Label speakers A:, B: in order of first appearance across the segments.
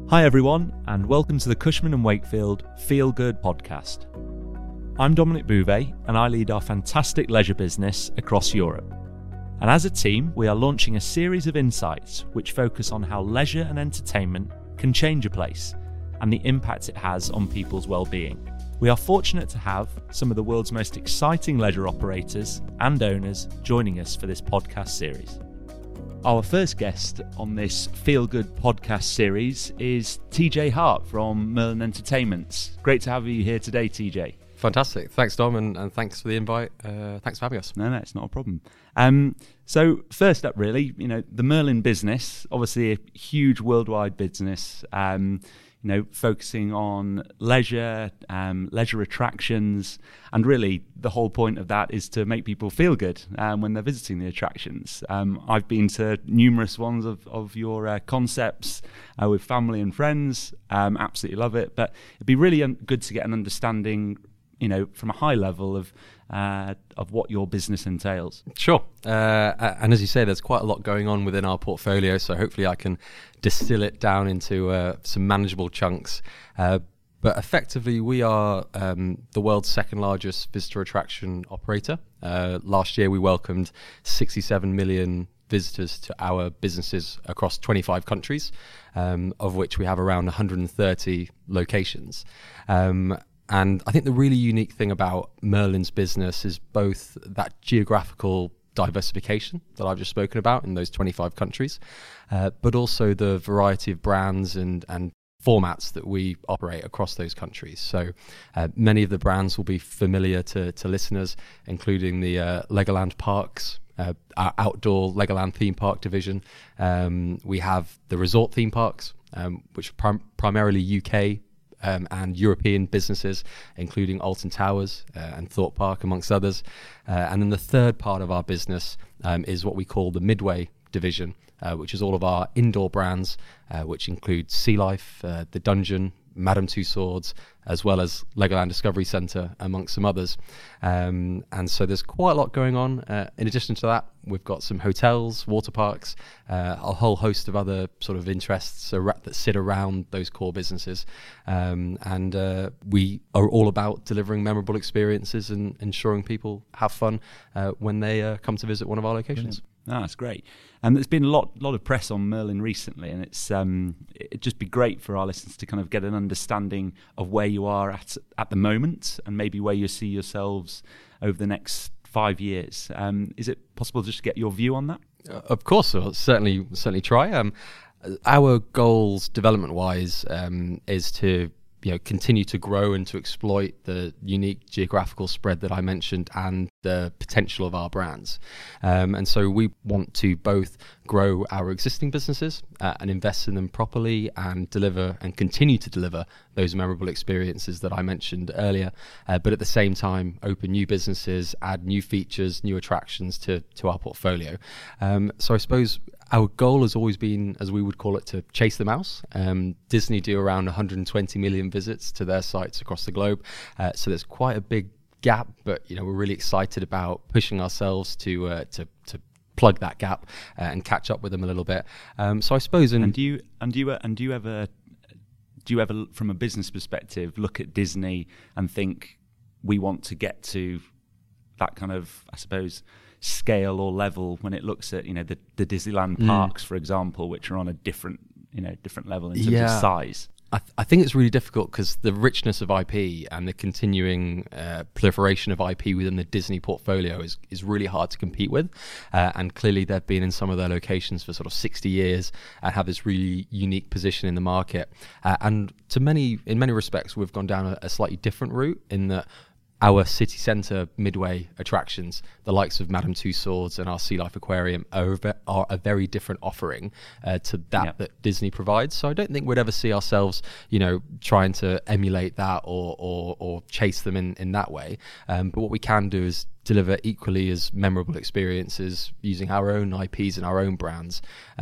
A: Hi everyone, and welcome to the Cushman & Wakefield Feel Good podcast. I'm Dominic Bouvet, and I lead our fantastic leisure business across Europe. And as a team, we are launching a series of insights which focus on how leisure and entertainment can change a place and the impact it has on people's well-being. We are fortunate to have some of the world's most exciting leisure operators and owners joining us for this podcast series. Our first guest on this Feel Good podcast series is TJ Hart from Merlin Entertainments. Great to have you here today, TJ.
B: Fantastic. Thanks, Dom, and thanks for the invite. Thanks for having us.
A: No, it's not a problem. So first up, really, the Merlin business, obviously a huge worldwide business, focusing on leisure, leisure attractions, and really the whole point of that is to make people feel good when they're visiting the attractions. I've been to numerous ones of your concepts with family and friends. Absolutely love it, but it'd be really good to get an understanding, from a high level of what your business entails.
B: Sure. And as you say, there's quite a lot going on within our portfolio, so hopefully I can distill it down into some manageable chunks. But effectively, we are the world's second largest visitor attraction operator. Last year, we welcomed 67 million visitors to our businesses across 25 countries, of which we have around 130 locations. And I think the really unique thing about Merlin's business is both that geographical diversification that I've just spoken about in those 25 countries, but also the variety of brands and formats that we operate across those countries. So many of the brands will be familiar to listeners, including the Legoland Parks, our outdoor Legoland theme park division. We have the resort theme parks, which are primarily UK and European businesses, including Alton Towers and Thorpe Park, amongst others. And then the third part of our business is what we call the Midway division, which is all of our indoor brands, which include Sea Life, The Dungeon, Madame Tussauds, as well as Legoland Discovery Centre, amongst some others. And so there's quite a lot going on. In addition to that, we've got some hotels, water parks, a whole host of other sort of interests that sit around those core businesses. And we are all about delivering memorable experiences and ensuring people have fun when they come to visit one of our locations.
A: Brilliant. Oh, that's great. And there's been a lot of press on Merlin recently, and it'd just be great for our listeners to kind of get an understanding of where you are at the moment, and maybe where you see yourselves over the next 5 years. Is it possible just to get your view on that?
B: Of course, I'll certainly try. Our goals, development-wise, is to continue to grow and to exploit the unique geographical spread that I mentioned and the potential of our brands. And so we want to both grow our existing businesses and invest in them properly and deliver and continue to deliver those memorable experiences that I mentioned earlier, but at the same time open new businesses, add new features, new attractions to our portfolio. So I suppose our goal has always been, as we would call it, to chase the mouse. Disney do around 120 million visits to their sites across the globe, so there's quite a big gap. But we're really excited about pushing ourselves to plug that gap and catch up with them a little bit. So I suppose,
A: do you ever, from a business perspective, look at Disney and think we want to get to that kind of, I suppose, scale or level when it looks at the Disneyland parks, for example, which are on a different level in terms of size?
B: I think it's really difficult because the richness of IP and the continuing proliferation of IP within the Disney portfolio is really hard to compete with. And clearly they've been in some of their locations for sort of 60 years and have this really unique position in the market. And in many respects, we've gone down a slightly different route in that our city centre Midway attractions, the likes of Madame Tussauds and our Sea Life Aquarium, are a very different offering to that Disney provides. So I don't think we'd ever see ourselves, trying to emulate that or chase them in that way. But what we can do is deliver equally as memorable experiences using our own IPs and our own brands.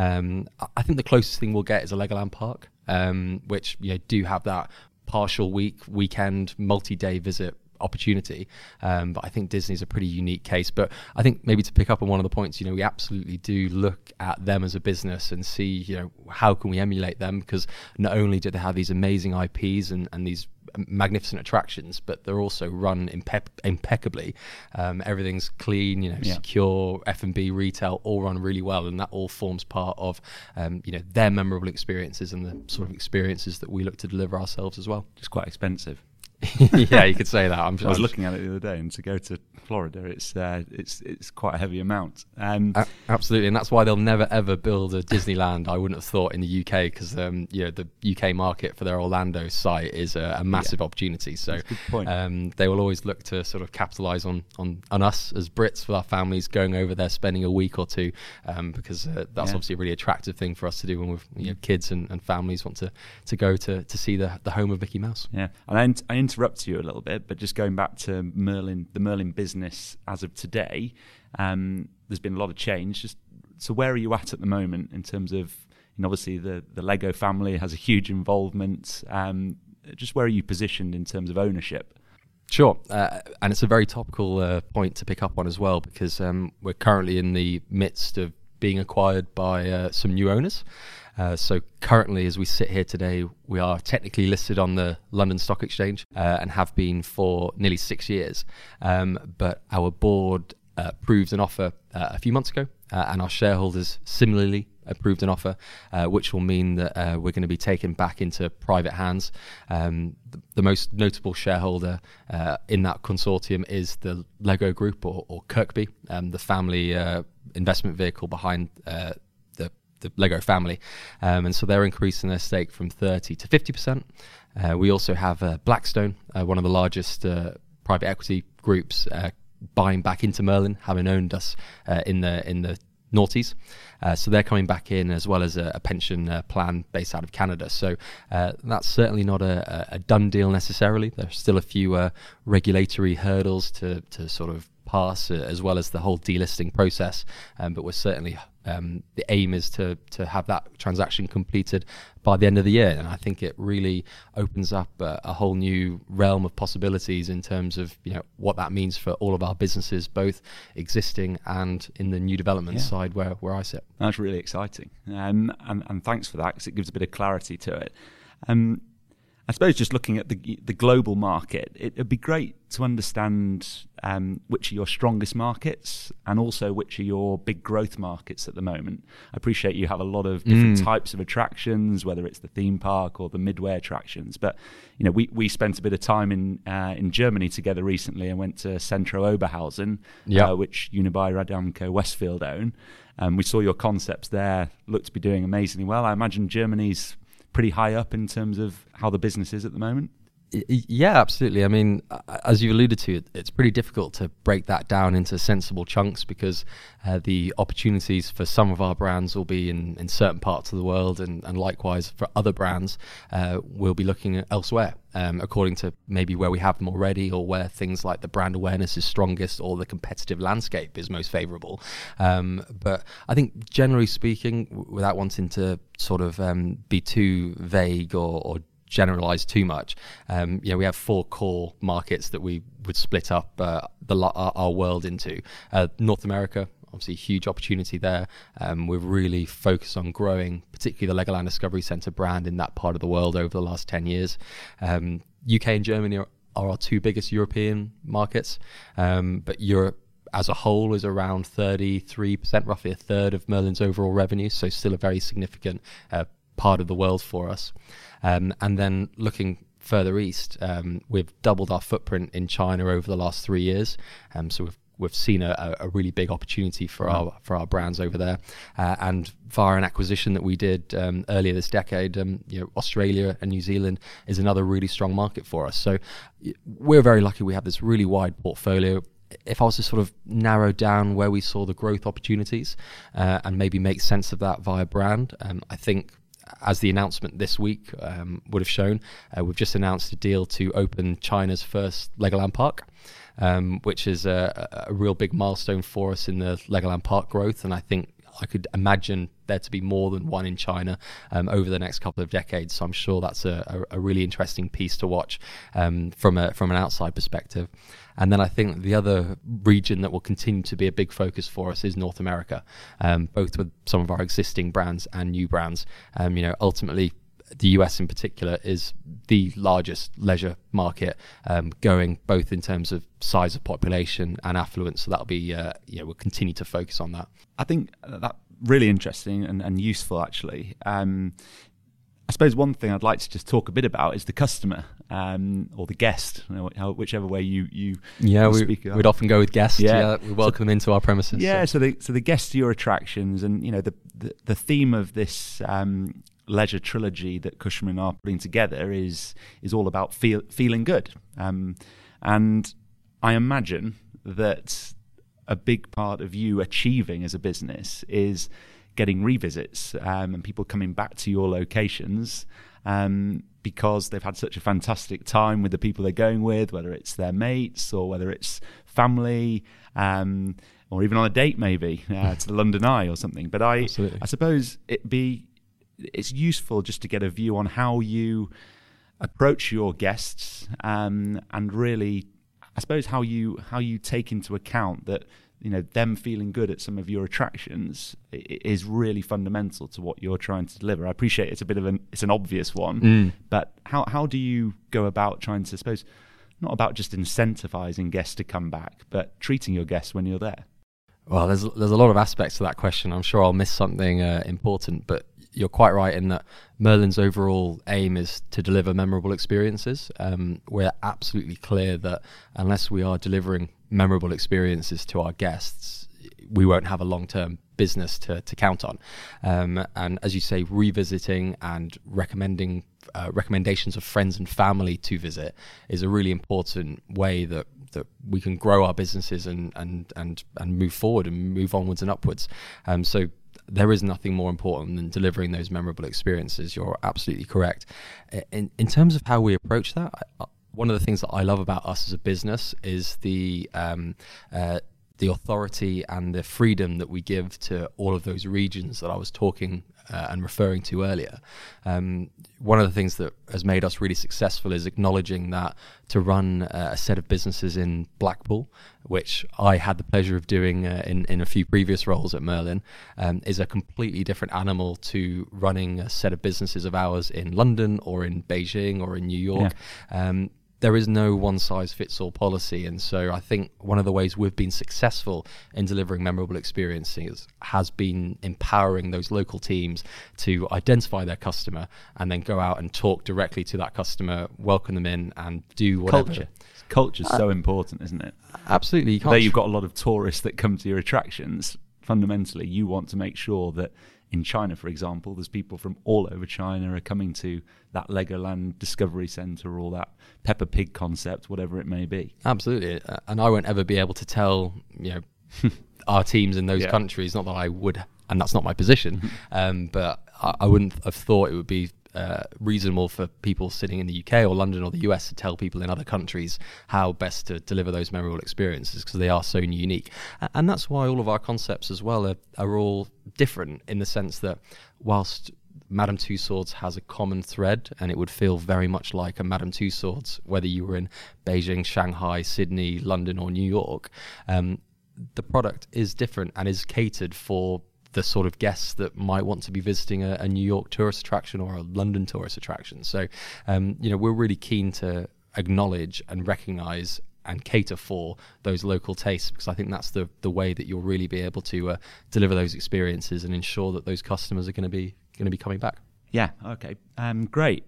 B: I think the closest thing we'll get is a Legoland Park, which do have that partial weekend, multi-day visit opportunity. But I think Disney's a pretty unique case. But I think maybe to pick up on one of the points, we absolutely do look at them as a business and see, how can we emulate them? Because not only do they have these amazing IPs and these magnificent attractions, but they're also run impeccably. Everything's clean, secure. F&B, retail, all run really well, and that all forms part of their memorable experiences and the sort of experiences that we look to deliver ourselves as well.
A: Just quite expensive.
B: Yeah, you could say that.
A: I was looking at it the other day, and to go to Florida, it's quite a heavy amount.
B: Absolutely, and that's why they'll never ever build a Disneyland. I wouldn't have thought in the UK, because the UK market for their Orlando site is a massive opportunity. So
A: that's a good point.
B: They will always look to sort of capitalise on us as Brits, with our families going over there, spending a week or two, because that's obviously a really attractive thing for us to do when we've kids and families want to go to see the home of Mickey Mouse.
A: Yeah, and I interrupt you a little bit, but just going back to Merlin, the Merlin business as of today, there's been a lot of change. So where are you at the moment in terms of, obviously the Lego family has a huge involvement. Just where are you positioned in terms of ownership?
B: Sure, and it's a very topical point to pick up on as well, because we're currently in the midst of being acquired by some new owners. So currently, as we sit here today, we are technically listed on the London Stock Exchange and have been for nearly 6 years. But our board approved an offer a few months ago, and our shareholders similarly approved an offer, which will mean that we're going to be taken back into private hands. The most notable shareholder in that consortium is the Lego Group, or Kirkby, the family investment vehicle behind the Lego family, and so they're increasing their stake from 30 to 50%. We also have Blackstone, one of the largest private equity groups, buying back into Merlin, having owned us in the noughties. So they're coming back in, as well as a pension plan based out of Canada. So that's certainly not a done deal necessarily. There's still a few regulatory hurdles to sort of pass, as well as the whole delisting process. But we're certainly the aim is to have that transaction completed by the end of the year, and I think it really opens up a whole new realm of possibilities in terms of what that means for all of our businesses, both existing and in the new development side where I sit.
A: That's really exciting, and thanks for that, because it gives a bit of clarity to it. I suppose just looking at the global market, it'd be great to understand which are your strongest markets, and also which are your big growth markets at the moment. I appreciate you have a lot of different types of attractions, whether it's the theme park or the midway attractions. But we spent a bit of time in Germany together recently, and went to Centro Oberhausen, which Unibail-Rodamco Westfield own. We saw your concepts there, looked to be doing amazingly well. I imagine Germany's pretty high up in terms of how the business is at the moment.
B: Yeah, absolutely. I mean, as you alluded to, it's pretty difficult to break that down into sensible chunks, because the opportunities for some of our brands will be in certain parts of the world, and likewise for other brands, we'll be looking at elsewhere, according to maybe where we have them already, or where things like the brand awareness is strongest, or the competitive landscape is most favourable. But I think, generally speaking, without wanting to sort of be too vague or generalize too much, we have 4 core markets that we would split up our world into. North America, obviously huge opportunity there. We're really focused on growing, particularly the Legoland Discovery Centre brand in that part of the world over the last 10 years. UK and Germany are our 2 biggest European markets, but Europe as a whole is around 33%, roughly a third of Merlin's overall revenue, so still a very significant part of the world for us. And then looking further east, we've doubled our footprint in China over the last 3 years. So we've seen a really big opportunity for our brands over there. And via an acquisition that we did earlier this decade, Australia and New Zealand is another really strong market for us. So we're very lucky we have this really wide portfolio. If I was to sort of narrow down where we saw the growth opportunities and maybe make sense of that via brand, I think, as the announcement this week would have shown, we've just announced a deal to open China's first Legoland Park, which is a real big milestone for us in the Legoland Park growth. And I think I could imagine there to be more than one in China over the next couple of decades. So I'm sure that's a really interesting piece to watch from an outside perspective. And then I think the other region that will continue to be a big focus for us is North America, both with some of our existing brands and new brands. Ultimately, the US in particular is the largest leisure market, going both in terms of size of population and affluence. So that'll be, we'll continue to focus on that.
A: I think that really interesting and useful, actually. I suppose one thing I'd like to just talk a bit about is the customer or the guest, whichever way you speak about.
B: We'd often go with guests. Yeah, we welcome them into our premises.
A: Yeah, so the guests to your attractions, and the theme of this leisure trilogy that Cushman are putting together is all about feeling good, and I imagine that a big part of you achieving as a business is getting revisits and people coming back to your locations because they've had such a fantastic time with the people they're going with, whether it's their mates or whether it's family, or even on a date maybe to the London Eye or something. But I suppose it's useful just to get a view on how you approach your guests, and really, I suppose, how you take into account that them feeling good at some of your attractions is really fundamental to what you're trying to deliver. I appreciate it's an obvious one, but how do you go about trying to, I suppose, not about just incentivizing guests to come back, but treating your guests when you're there?
B: Well, there's a lot of aspects to that question. I'm sure I'll miss something important, but you're quite right in that Merlin's overall aim is to deliver memorable experiences. We're absolutely clear that unless we are delivering memorable experiences to our guests, we won't have a long-term business to count on. And as you say, revisiting and recommendations of friends and family to visit is a really important way that we can grow our businesses and move forward and move onwards and upwards. So there is nothing more important than delivering those memorable experiences. You're absolutely correct. In terms of how we approach that, one of the things that I love about us as a business is the authority and the freedom that we give to all of those regions that I was talking and referring to earlier. One of the things that has made us really successful is acknowledging that to run a set of businesses in Blackpool, which I had the pleasure of doing in a few previous roles at Merlin, is a completely different animal to running a set of businesses of ours in London or in Beijing or in New York. Yeah. There is no one-size-fits-all policy, and so I think one of the ways we've been successful in delivering memorable experiences has been empowering those local teams to identify their customer and then go out and talk directly to that customer, welcome them in, and do whatever.
A: Culture's so important, isn't it?
B: Absolutely.
A: Though you've got a lot of tourists that come to your attractions, fundamentally you want to make sure that in China, for example, there's people from all over China are coming to that Legoland Discovery Centre or that Peppa Pig concept, whatever it may be.
B: Absolutely. And I won't ever be able to tell, our teams in those countries, not that I would, and that's not my position, but I wouldn't have thought it would be reasonable for people sitting in the UK or London or the US to tell people in other countries how best to deliver those memorable experiences, because they are so unique. And that's why all of our concepts as well are all different, in the sense that whilst Madame Tussauds has a common thread, and it would feel very much like a Madame Tussauds whether you were in Beijing, Shanghai, Sydney, London or New York, the product is different and is catered for the sort of guests that might want to be visiting a New York tourist attraction or a London tourist attraction. So, we're really keen to acknowledge and recognise and cater for those local tastes, because I think that's the way that you'll really be able to deliver those experiences and ensure that those customers are going to be coming back.
A: Yeah. Okay. Great.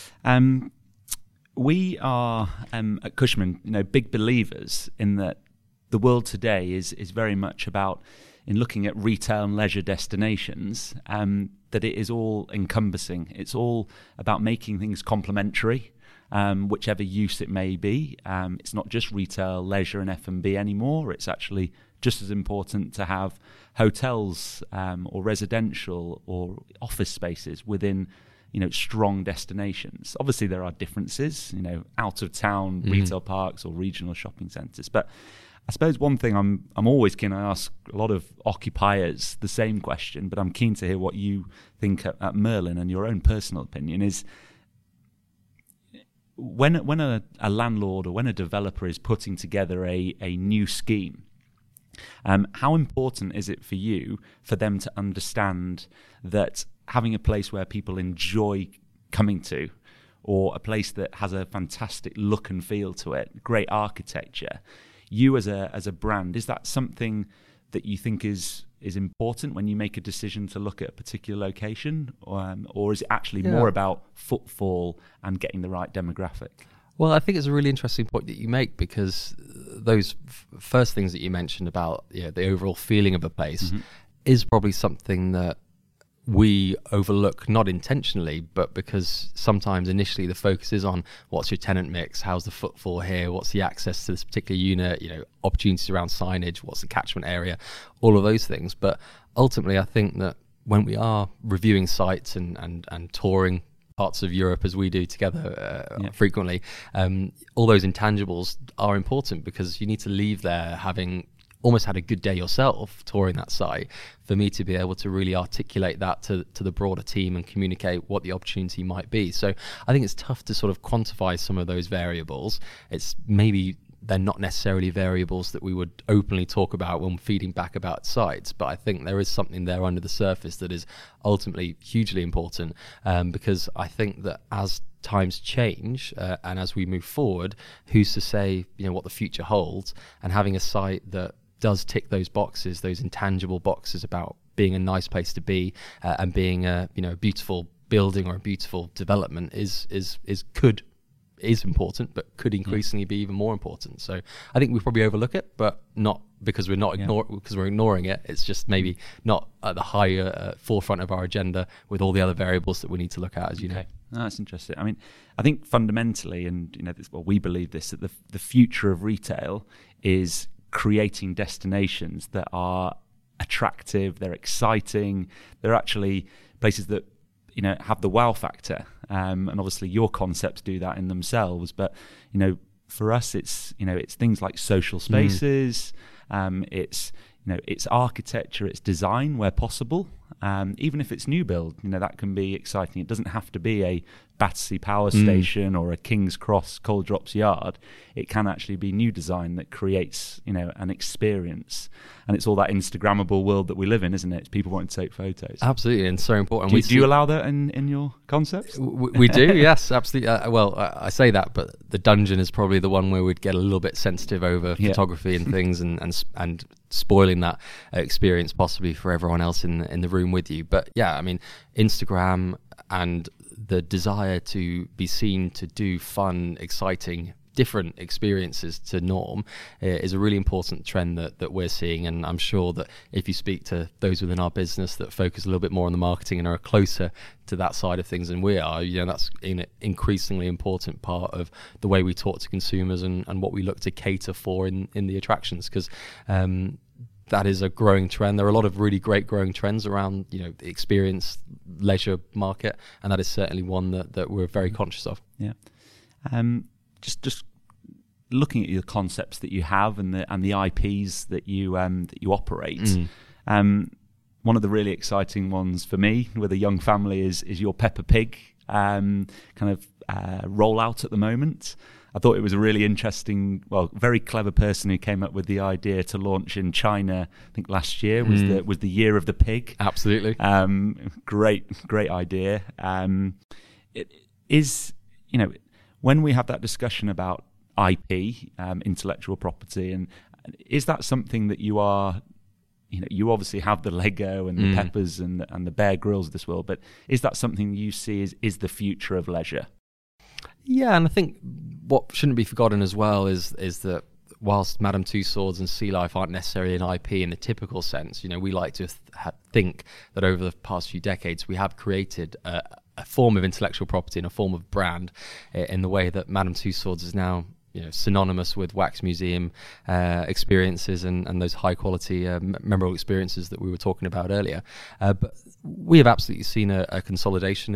A: We are at Cushman, big believers in that the world today is very much about, in looking at retail and leisure destinations, that it is all encompassing. It's all about making things complementary, whichever use it may be. It's not just retail, leisure and F&B anymore. It's actually just as important to have hotels or residential or office spaces within strong destinations. Obviously there are differences, out of town retail parks or regional shopping centres, but I suppose one thing I'm always keen, I ask a lot of occupiers the same question, but I'm keen to hear what you think at Merlin and your own personal opinion is, when a landlord or when a developer is putting together a new scheme, how important is it for you for them to understand that having a place where people enjoy coming to, or a place that has a fantastic look and feel to it, great architecture, you as a brand, is that something that you think is important when you make a decision to look at a particular location, or is it actually more about footfall and getting the right demographic?
B: Well, I think it's a really interesting point that you make, because those first things that you mentioned about the overall feeling of a place is probably something that we overlook, not intentionally, but because sometimes initially the focus is on what's your tenant mix, how's the footfall here, what's the access to this particular unit, opportunities around signage, what's the catchment area, all of those things. But ultimately, I think that when we are reviewing sites and touring parts of Europe as we do together frequently, all those intangibles are important, because you need to leave there having almost had a good day yourself touring that site, for me to be able to really articulate that to the broader team and communicate what the opportunity might be. So I think it's tough to sort of quantify some of those variables. It's maybe they're not necessarily variables that we would openly talk about when feeding back about sites, but I think there is something there under the surface that is ultimately hugely important, because I think that as times change and as we move forward, who's to say what the future holds, and having a site that does tick those boxes, those intangible boxes about being a nice place to be and being a beautiful building or a beautiful development is important, but could increasingly be even more important. So I think we probably overlook it, but not because we're ignoring it. It's just maybe not at the higher forefront of our agenda with all the other variables that we need to look at, as you know.
A: No, that's interesting. I mean, I think fundamentally, and we believe this, that the future of retail is creating destinations that are attractive, they're exciting, they're actually places that have the wow factor, and obviously your concepts do that in themselves. But for us, it's things like social spaces, it's architecture, it's design where possible. Even if it's new build, that can be exciting. It doesn't have to be a Battersea Power Station or a King's Cross Coal Drops Yard. It can actually be new design that creates, an experience. And it's all that Instagrammable world that we live in, isn't it? It's people wanting to take photos.
B: Absolutely, and so important.
A: Do you allow that in your concepts?
B: We do, yes, absolutely. I say that, but the dungeon is probably the one where we'd get a little bit sensitive over photography and things, and spoiling that experience possibly for everyone else in the room with you. But yeah, I mean, Instagram and the desire to be seen to do fun, exciting, different experiences to norm is a really important trend that we're seeing. And I'm sure that if you speak to those within our business that focus a little bit more on the marketing and are closer to that side of things than we are, that's an increasingly important part of the way we talk to consumers and what we look to cater for in the attractions, because that is a growing trend. There are a lot of really great growing trends around, the experience leisure market, and that is certainly one that we're very conscious of.
A: Yeah. Just looking at your concepts that you have and the IPs that you operate. One of the really exciting ones for me with a young family is your Peppa Pig rollout at the moment. I thought it was a really interesting, very clever person who came up with the idea to launch in China. I think last year was the year of the pig.
B: Absolutely.
A: Great idea. It is, when we have that discussion about IP, intellectual property, and is that something that you are, you obviously have the Lego and the Peppers and the Bear Grylls of this world, but is that something you see is the future of leisure?
B: Yeah, and I think what shouldn't be forgotten as well is that whilst Madame Tussauds and Sea Life aren't necessarily an IP in the typical sense, we like to think that over the past few decades we have created a form of intellectual property and a form of brand in the way that Madame Tussauds is now synonymous with wax museum experiences and those high quality memorable experiences that we were talking about earlier. But we have absolutely seen a consolidation in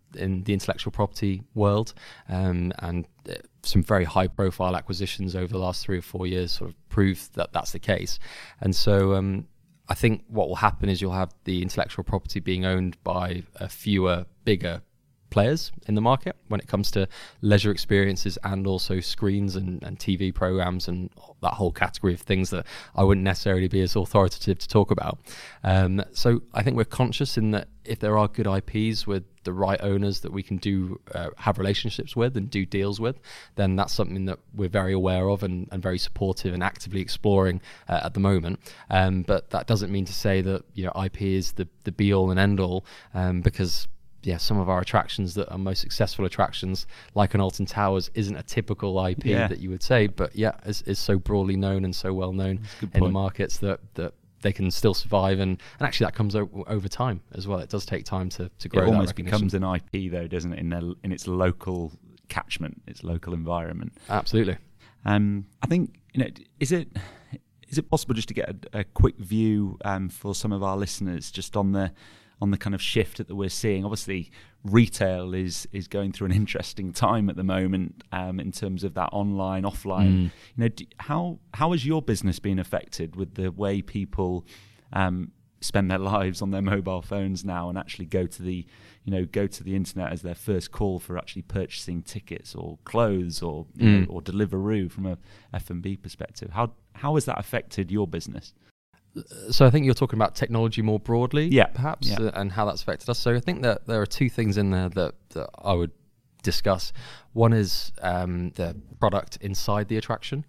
B: in the intellectual property world, and some very high profile acquisitions over the last 3 or 4 years sort of prove that that's the case. And so I think what will happen is you'll have the intellectual property being owned by fewer bigger players in the market when it comes to leisure experiences and also screens and TV programs and that whole category of things that I wouldn't necessarily be as authoritative to talk about. So I think we're conscious in that if there are good IPs with the right owners that we can do have relationships with and do deals with, then that's something that we're very aware of and very supportive and actively exploring at the moment. But that doesn't mean to say that IP is the be all and end all, because some of our attractions that are most successful attractions, like an Alton Towers, isn't a typical IP that you would say, but is so broadly known and so well known in the markets that they can still survive, and actually that comes over time as well. It does take time to grow.
A: It almost
B: that
A: becomes an IP though, doesn't it, in its local catchment, its local environment.
B: Absolutely.
A: I think is it possible just to get a quick view for some of our listeners just on the kind of shift that we're seeing? Obviously, retail is going through an interesting time at the moment in terms of that online, offline. How has your business been affected with the way people spend their lives on their mobile phones now and actually go to the internet as their first call for actually purchasing tickets or clothes or or Deliveroo from a F&B perspective? How has that affected your business?
B: So I think you're talking about technology more broadly, perhaps,
A: Yeah.
B: And how that's affected us. So I think that there are two things in there that I would discuss. One is the product inside the attraction.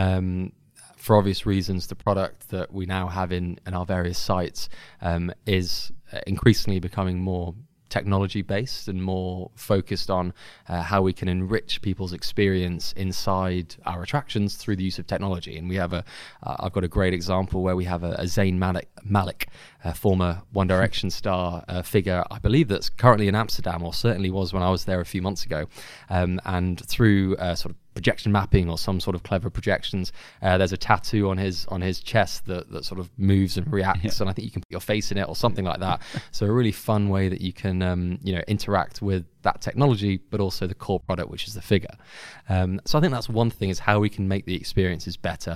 B: For obvious reasons, the product that we now have in our various sites is increasingly becoming more technology-based and more focused on how we can enrich people's experience inside our attractions through the use of technology. And we have I've got a great example where we have a Zayn Malik, former One Direction star figure, I believe that's currently in Amsterdam, or certainly was when I was there a few months ago. And through sort of projection mapping or some sort of clever projections, there's a tattoo on his chest that sort of moves and reacts, and I think you can put your face in it or something like that. So a really fun way that you can interact with that technology, but also the core product, which is the figure. So I think that's one thing, is how we can make the experiences better.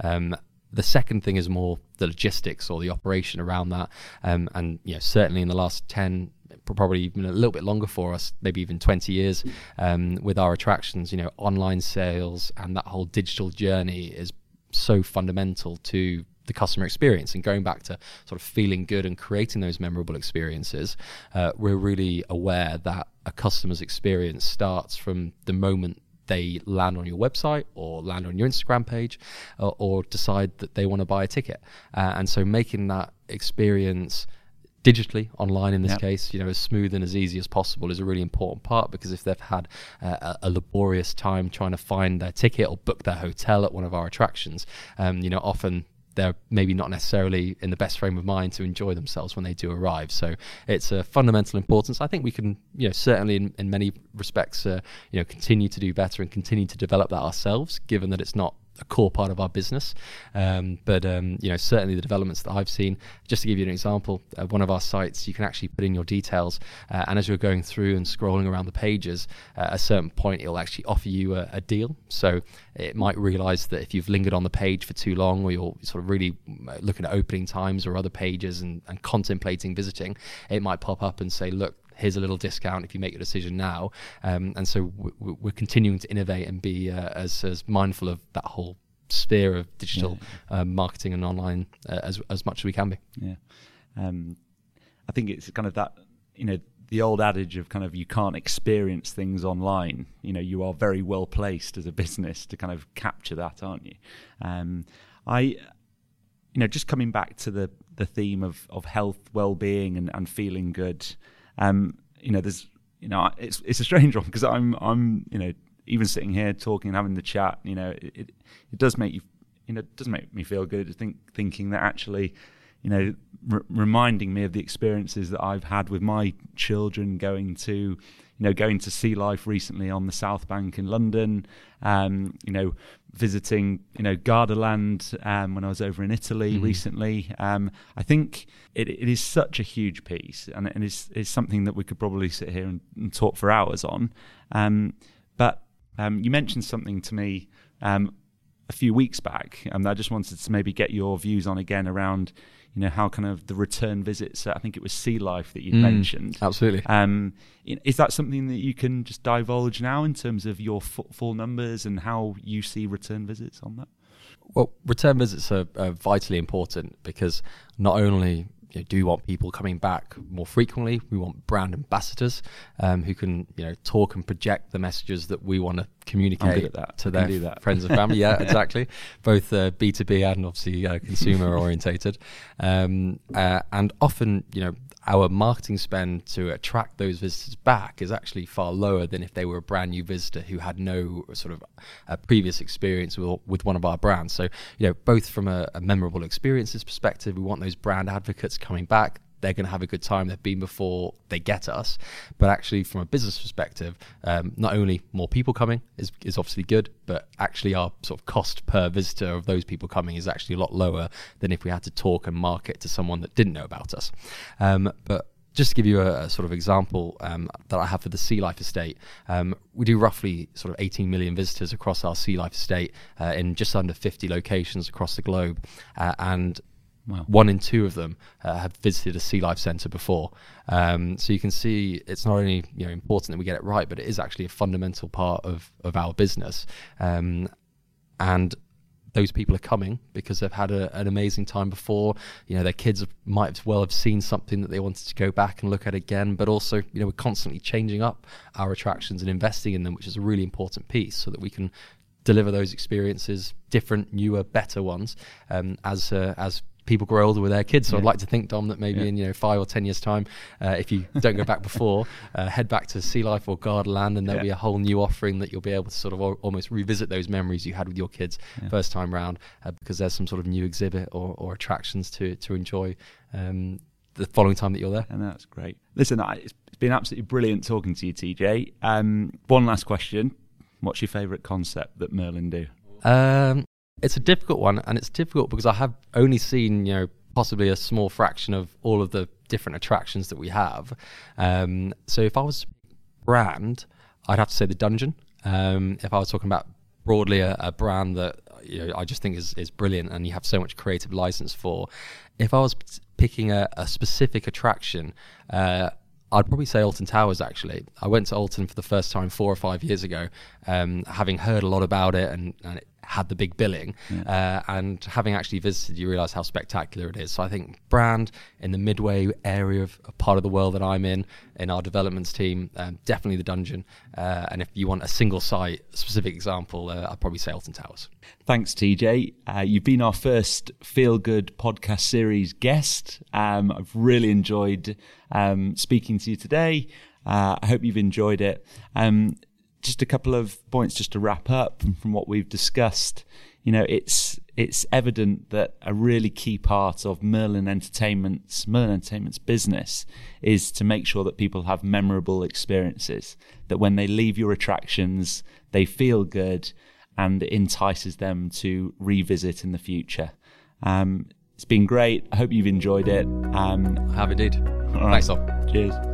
B: The second thing is more the logistics or the operation around that, and certainly in the last 10, probably even a little bit longer for us, maybe even 20 years, with our attractions, online sales and that whole digital journey is so fundamental to the customer experience. And going back to sort of feeling good and creating those memorable experiences, we're really aware that a customer's experience starts from the moment they land on your website or land on your Instagram page, or decide that they want to buy a ticket. And so making that experience digitally, online in this case, as smooth and as easy as possible is a really important part, because if they've had a laborious time trying to find their ticket or book their hotel at one of our attractions, often they're maybe not necessarily in the best frame of mind to enjoy themselves when they do arrive. So it's a fundamental importance. I think we can, certainly in many respects, continue to do better and continue to develop that ourselves, given that it's not a core part of our business. But certainly the developments that I've seen, just to give you an example, one of our sites, you can actually put in your details, and as you're going through and scrolling around the pages, at a certain point it'll actually offer you a deal. So it might realize that if you've lingered on the page for too long, or you're sort of really looking at opening times or other pages and contemplating visiting, it might pop up and say, look, here's a little discount if you make your decision now. And so we're continuing to innovate and be as mindful of that whole sphere of digital marketing and online as much as we can be.
A: Yeah. I think it's kind of that, the old adage of kind of you can't experience things online. You are very well placed as a business to kind of capture that, aren't you? Just coming back to the theme of health, well-being and feeling good, there's, it's a strange one, because I'm even sitting here talking and having the chat, it does make you, it does make me feel good thinking that actually, reminding me of the experiences that I've had with my children going to Sea Life recently on the South Bank in London, visiting, Gardaland when I was over in Italy recently. I think it is such a huge piece, and it is something that we could probably sit here and talk for hours on. But you mentioned something to me a few weeks back, and I just wanted to maybe get your views on again around, how kind of the return visits. I think it was Sea Life that you mentioned.
B: Absolutely.
A: Is that something that you can just divulge now in terms of your footfall numbers and how you see return visits on that?
B: Well, return visits are vitally important because not only do we want people coming back more frequently, we want brand ambassadors who can talk and project the messages that we want to communicate to their friends and family. Yeah, exactly. Both B2B and obviously consumer orientated. And often, our marketing spend to attract those visitors back is actually far lower than if they were a brand new visitor who had no sort of previous experience with one of our brands. So, both from a memorable experiences perspective, we want those brand advocates coming back. They're going to have a good time. They've been before they get us. But actually, from a business perspective, not only more people coming is obviously good, but actually our sort of cost per visitor of those people coming is actually a lot lower than if we had to talk and market to someone that didn't know about us. But just to give you a sort of example that I have for the Sea Life estate, we do roughly sort of 18 million visitors across our Sea Life estate in just under 50 locations across the globe. And wow. 1 in 2 of them have visited a Sea Life centre before. So you can see it's not only important that we get it right, but it is actually a fundamental part of our business. And those people are coming because they've had an amazing time before. Their kids might as well have seen something that they wanted to go back and look at again. But also, we're constantly changing up our attractions and investing in them, which is a really important piece so that we can deliver those experiences, different, newer, better ones, as people grow older with their kids. So I'd like to think, Dom, that maybe in 5 or 10 years' time, if you don't go back before, head back to Sea Life or Gardaland, and there'll be a whole new offering that you'll be able to sort of almost revisit those memories you had with your kids first time round, because there's some sort of new exhibit or attractions to enjoy the following time that you're there.
A: And that's great. Listen, it's been absolutely brilliant talking to you, TJ. One last question. What's your favourite concept that Merlin do?
B: It's a difficult one, and it's difficult because I have only seen, possibly a small fraction of all of the different attractions that we have. So if I was brand, I'd have to say the Dungeon. If I was talking about broadly a brand that I just think is brilliant and you have so much creative license for. If I was picking a specific attraction, I'd probably say Alton Towers, actually. I went to Alton for the first time 4 or 5 years ago, having heard a lot about it and it had the big billing. And having actually visited, you realise how spectacular it is. So I think brand in the Midway area of a part of the world that I'm in our developments team, definitely the Dungeon. And if you want a single site, specific example, I'd probably say Alton Towers.
A: Thanks, TJ. You've been our first Feel Good podcast series guest. I've really enjoyed speaking to you today. I hope you've enjoyed it. Just a couple of points just to wrap up from what we've discussed. It's evident that a really key part of Merlin Entertainment's business is to make sure that people have memorable experiences, that when they leave your attractions, they feel good and it entices them to revisit in the future. It's been great. I hope you've enjoyed it.
B: I have indeed.
A: All right.
B: Thanks, Tom.
A: Cheers.